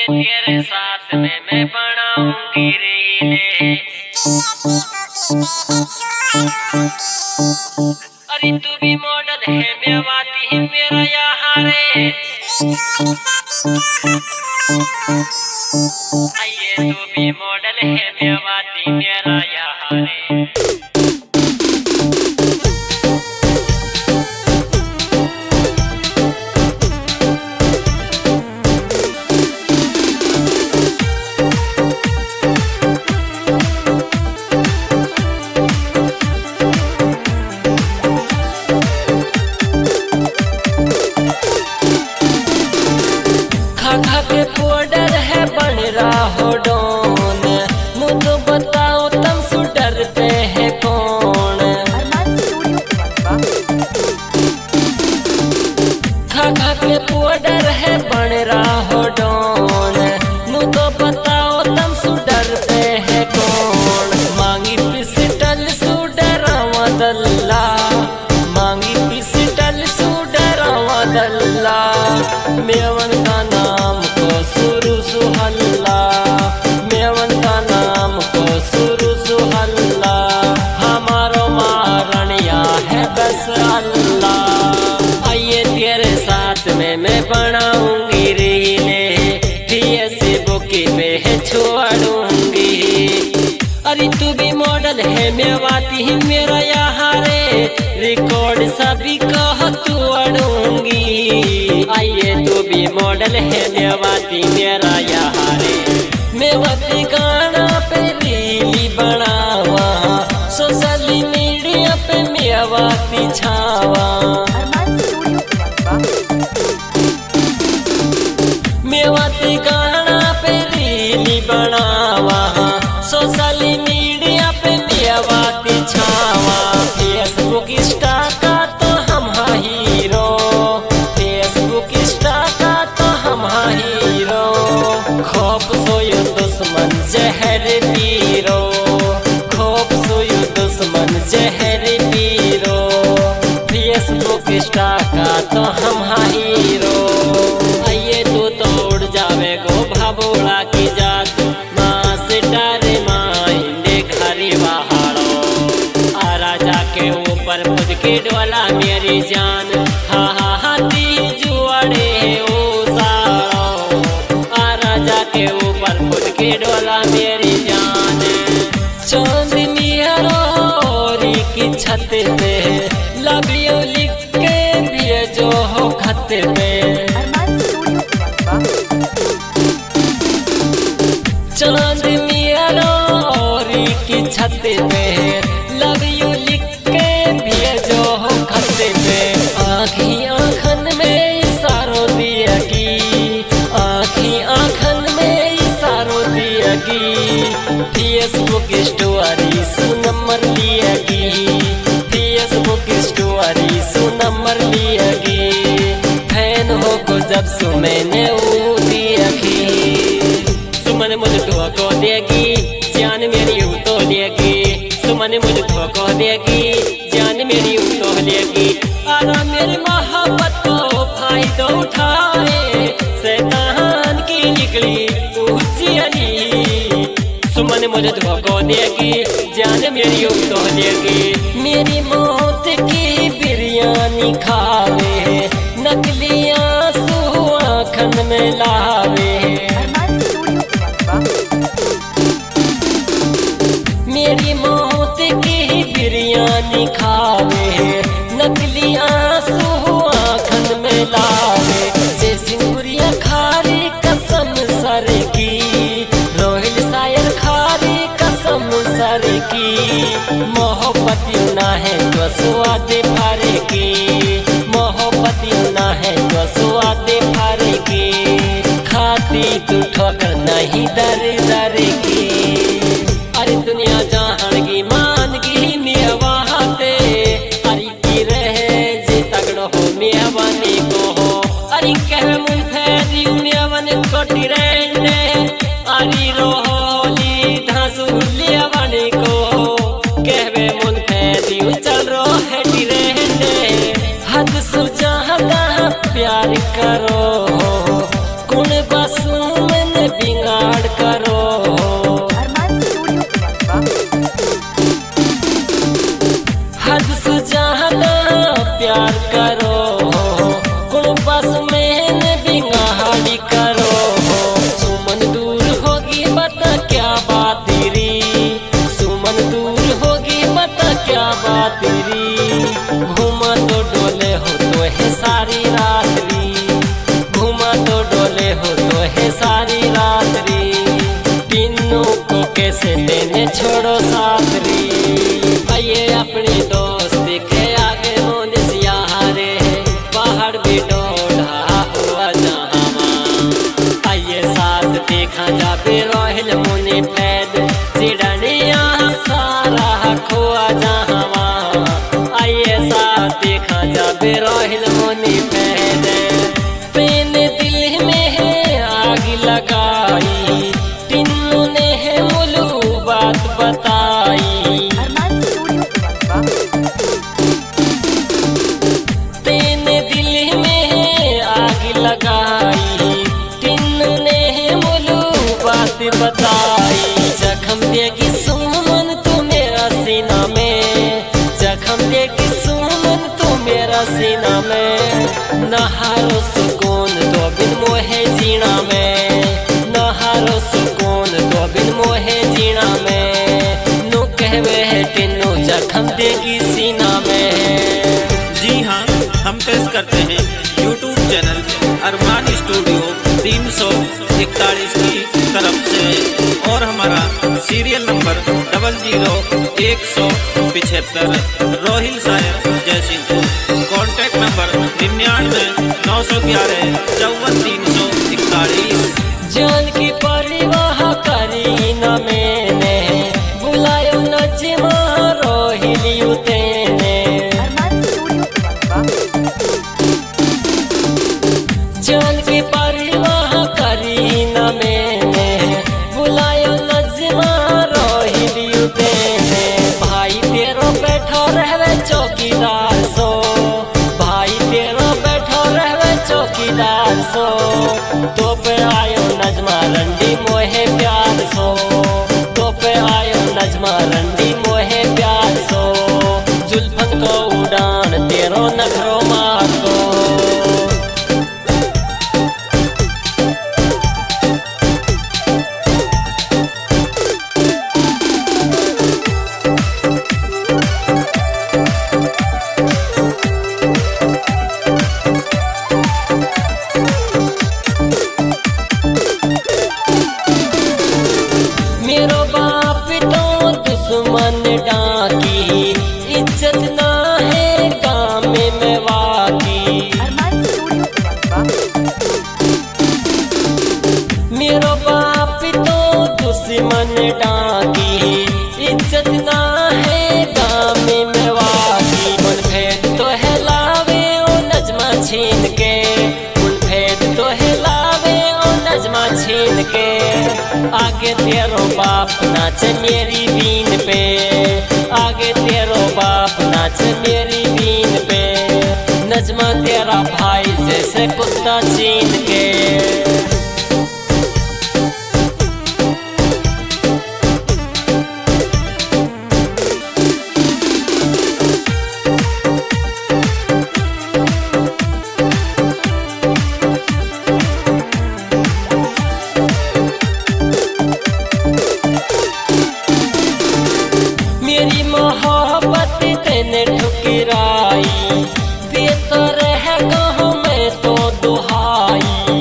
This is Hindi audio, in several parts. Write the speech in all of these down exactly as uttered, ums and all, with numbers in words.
तेरे साथ में मैं बनाऊंगी रीले। अरे तू भी मॉडल है मेवाती है मेरा यहाँ रे। आइए तू भी मॉडल है मेवाती मेरा यहाँ रे। खा के पाउडर है बन रहा हो डोन, मुझे बताओ तुम सुडर पे है कौन। खा खा के पाउडर है बन रहा हो डोन, मुझे बताओ तुम सुडर पे है कौन। मांगी पिस्टल सुडरावा दल्ला, मांगी पिस्टल सुडरावा दल्ला। मेवन का नाम को सुरु सुहल्ला, मेवन का नाम को सुरु सुहल्ला। हमारो मारनिया है बस अल्लाह। आइए तेरे साथ में मैं बनाऊंगी रीले, फेसबुक पे है छोड़ूंगी। अरे तू भी मॉडल है मेवाती है मेरा यहाँ रे, रिकॉर्ड सभी को तू अड़ूंगी। आइए तू भी मॉडल है मेवाती मेरा यहाँ रे। मेवाती गाना पे रीली बनावा, सोशल मीडिया पे मेवाती छावा। मेवाती गाना पे रीली बनावा, सोशल मीडिया पे मेवाती छावा। फेसबुक इंस्टा का तो हम हीरो, फेसबुक इंस्टा का तो हम हीरो। खौफ सोयो दुश्मन जहर पीरो, खौफ सोयो दुश्मन जहर पीरो। फेसबुक इंस्टा का तो हम हीरो। आइए तू तो उड़ जावे गो भबोड़ा की जात, माँ से डरे माइंडे घरी बहाड़ो। आ राजा के ऊपर खुद के डोला मेरी जान, हा हा हाथी जुआड़े ओ साड़ो। आ राजा के ऊपर खुद के डोला मेरी जान। चांदनी रोरी की छत पे लव यू लिख के भेजो हो खत पे। चांदनी रोरी की छत पे लव यू लिख के भेजो हो खत पे। आँखी आँखन में इशारो दिएगी, आँखी आँखन में इशारो दिएगी। फेसबुक स्टोरी सु नंबर लिएगी, फेसबुक स्टोरी सु नंबर लिएगी। फैन हो को जब सु मैंने वो दिएगी, सुमन मुझे धोखो देगी जान मेरी ऊ तो लेगी। सुमन मुझे धोखो देगी जान मेरी ऊ तो लेगी। आरा मेरी मोहब्बत को फायदा उठाए, शैतान की निकली ऊंची अली। सुमन मुझे धोखो देगी जान मेरी ऊ तो लेगी। मेरी मौत की बिरयानी खावे, नकली आंसू आँखन में लावे। मेरी मौत की बिरयानी खावे, नकली आंसू आँखन में लावे। जैसी मुरिया खारी कसम सर की, रोहिल शायर खारी कसम सर की। मोहब्बत ना है तो स्वाद भर की, मोहब्बत ना है तो स्वाद भर की। खाती तू ठोकर नहीं दर दर की। अरे दुनिया जहान की मान की मेवाते, अरे की रहे जे तगड़ो हो मेवानी को हो। अरे कह मुझे दियो मेवानी कोटी रहने, अरे रोहली धांसू लेवानी को। कहवे मुझे दियो चल रो है रहने, हद सुझा प्यार करो कुण बसू में कैसे लेने छोड़ो साथरी। आइए अपनी दोस्ती के आगे मुनिस यारे, पहाड़ भी डोढ़ा हुआ जहावा। आइए साथ देखा जाबे रोहिल मुनि फैद, चिड़निया सारा खोआ जहावा। आइए साथ देखा जाबे रोहिल मुनि फैद। पेन दिल में है आग लगाई, तीनों ने है मुलू बात बताई। तेन दिल में है आग लगाई, तीनों ने है मुलू बात बताई। जख्म देगी सुमन तू मेरा सीना में, जख्म देगी सुमन तू मेरा सीना में। नहारो सुकून तो बिन मोहे जीना में, नहारो सुकून तो बिन मोहे जीना में। नु कहवे है तीनों जख्म देगी सीना में। जी हाँ, हम पेश करते हैं यूट्यूब चैनल अरमान स्टूडियो तीन सौ इकतालीस की तरफ से, और हमारा सीरियल नंबर डबल जीरो एक सौ पिछहत्तर रोहिल सायर जयसिंहपुर। कॉन्टैक्ट नंबर निन्यानवे नौ सौ ग्यारह चौवन तीन सौ इकतालीस। जान की परवाह करी न मैंने, बुलायो नजमा रोहिलियू तेने। जान की परवाह करी न मैंने, बुलायो नजमा रोहिलियू तेने। भाई तेरो बैठो रहवे चौकीदार सो, भाई तेरो बैठो रहवे चौकीदार सो। तो पे आयो नजमा रंडी मोहे प्यार सो, तो पे आयो नजमा रंडी मोहे प्यार सो। जुल्फन को उड़ान तेरो नखरो मार दो। मेरो बाप तो दुश्मन डाकी, इज्जत ना है गाँव में वाकी। मेरो बाप तो दुश्मन डाकी, इज्जत ना है गाँव में वाकी। मन भेद तो है लावे ओ नजमा छीन के, मन भेद तो है लावे ओ नजमा छीन के। आगे तेरो बाप नाच मेरी बीन पे, आगे तेरो बाप नाच मेरी बीन पे। नजमा तेरा भाई जैसे कुत्ता छीन के। मेरी मोहब्बत तेने ठुकराई, देता रह गाँव में तो दुहाई।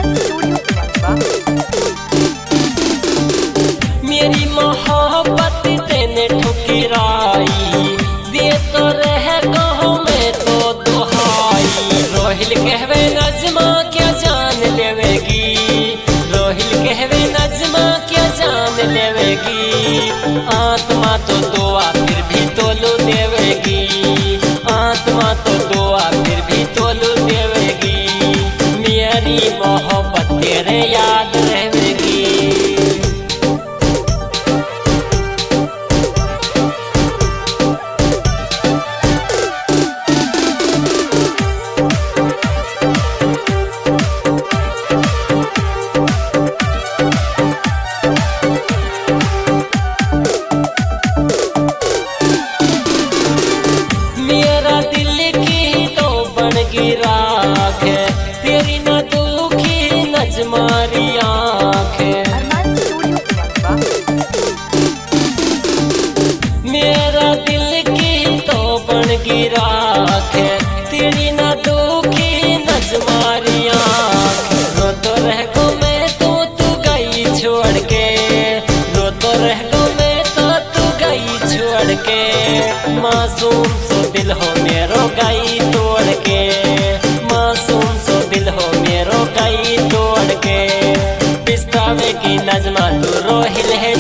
मेरी मोहब्बत तेने ठुकराई, देता रह गाँव में तो दुहाई। रोहिल कहवे नजमा क्या जान लेवेगी, रोहिल कहवे नजमा क्या जान लेवेगी। आत्मा तो दुआ फिर भी तोलू देवेगी, आत्मा तो दुआ फिर भी तोलू देवेगी। मेरी मोहब्बत तेरे याद रहेगी। रह मासूम सो दिल हो मेरो गई तोड़ के, मासूम सो दिल हो मेरो गई तोड़ के। पिस्तावे की नजमा तू रोहिल है